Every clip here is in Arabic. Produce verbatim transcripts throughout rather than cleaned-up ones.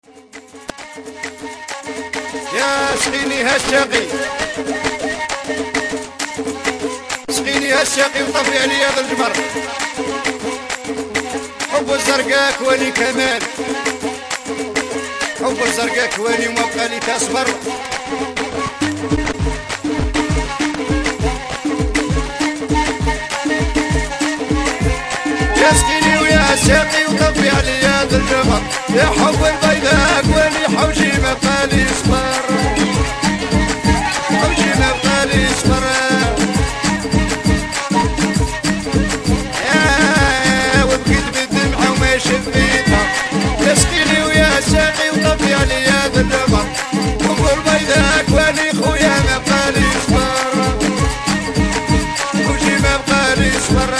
يا سقيني هالشقي سقيني هالشقي وطفي عليا هذا الجمر حب الزرقاء كواني كمال حب الزرقاء كواني وما بقى لي تصبر يا سقيني ويا الشقي وطفي عليا هذا الجمر يا حب البيضاء كواني حوشي ما بقى لي صبر حوشي ما بقى لي صبر شفيتها يا سقيني ويا الشاقي وطفي علي هذا الجمر حب البيضاء كواني خويا ما بقالي صبر وجي ما بقالي صبر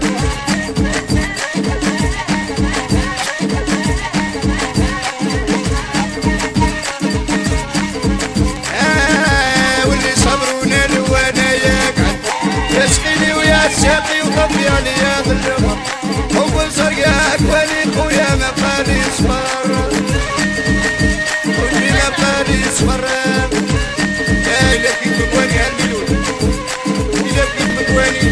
آه واللي صبرونا الوانا يقعد يا سقيني ويا الشاقي وطفي علي هذا الجمر حب الزرقاء كواني خويا ما بقالي صبر وجي ما بقالي صبر يا إلا كيف مكواني هالملول إلا كيف مكواني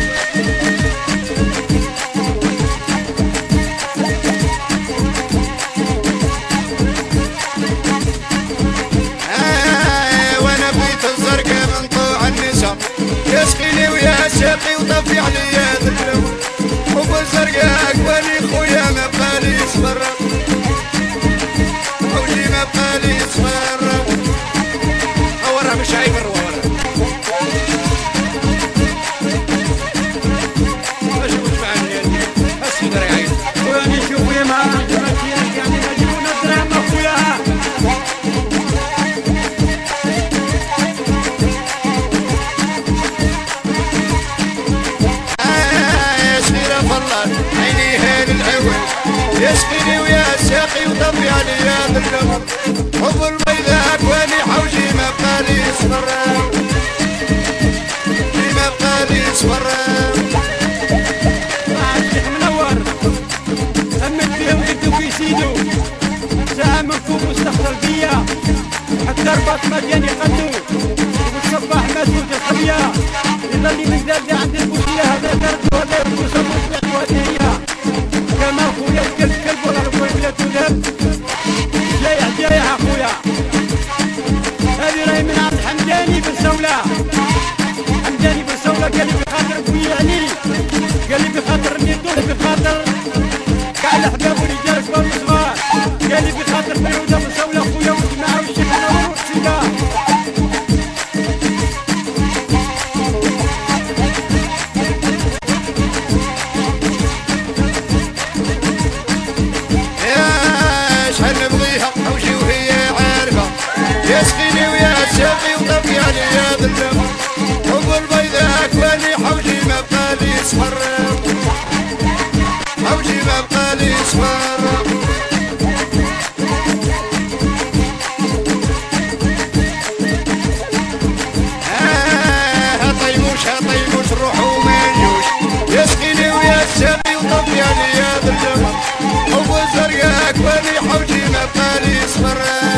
آه وانا بغيت الزرقاء من طوع النساء يا سقيني ويا الشاقي وطفي علي هذا الجمر حب الزرقاء كواني خويا ما بقالي صبر وجي ما بقالي صبر ورا مش عيبر ورا باش نقول معاك يعني هسي دري عيب واني شوف يا ما يعني نجيبوا الدراهم اخويا يا سقيني ويا الشاقي وطفي علي هذا الجمر حب البيضاء كواني حوشي ما بقالي صبر وجي ما بقالي صبر الشيخ منور همت فيهم قدو كيسيدو ساعة منكم مستخسر بيا حتى رباط مديان يقدو والصباح مسؤول الخبيا يظلي مزداد عند البوشية هذا درد وهذا يبوس المصبح وهدية كما خويا الكلب كلب ولا ربوي بلا تولاب جايح جايح اخويا هذه راهي من عند حمداني بن سولة حمداني بن سولة قال لي بخاطر ابويا يعني قال لي بخاطر اني ندور بخاطر كاع الاحباب والرجال كبار وصغار قال لي بخاطر فيروزة بن سولة خويا والجماعة والشيخ منور والسيدة يا سقيني ويا الشاقي وطفي علي هذا الجمر حب البيضاء كواني حوشي ما بقالي صبر حوشي ما بقالي صبر آه طيموش طيموش روحو ما نجوش يا سقيني ويا الشاقي وطفي علي هذا الجمر حب الزرقاء كواني حوشي ما بقالي صبر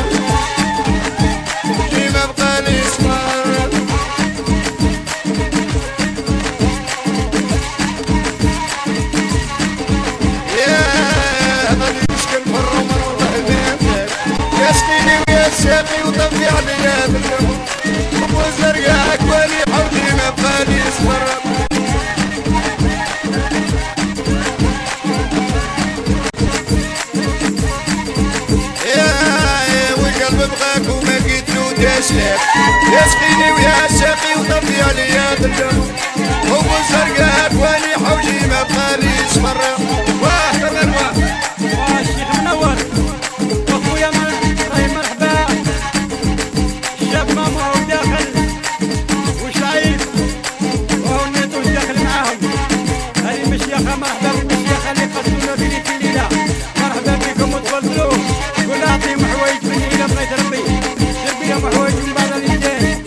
الشاقي وطفي علي هذا الجمر حب الزرقاء كواني حوشي ما بقالي صبر يا والقلب بغاك وما قيتلو تسلك يا سقيني ويا الشاقي وطفي علي هذا الجمر حب الزرقاء كواني حوشي ما بقالي صبر واه كمان واه واه الشيخ منور واخويا راهي مرحبا الشاب ماما هو داخل وشايف وهو النيطوش داخل معاهم هذه مشيخة مرحبا بالمشيخة اللي قصدونا في ليلة الليلة مرحبا بكم وتفضلوا قول اعطيهم حوايج مني الى بغيت ربي جيب لهم حوايج من بعض اليدين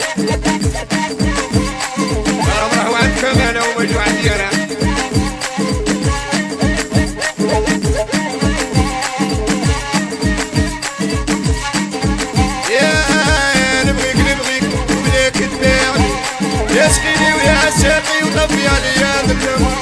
راهو عندكم انا ومجو عندي انا تسقيني ويا ساقي وطفي عليا ذلم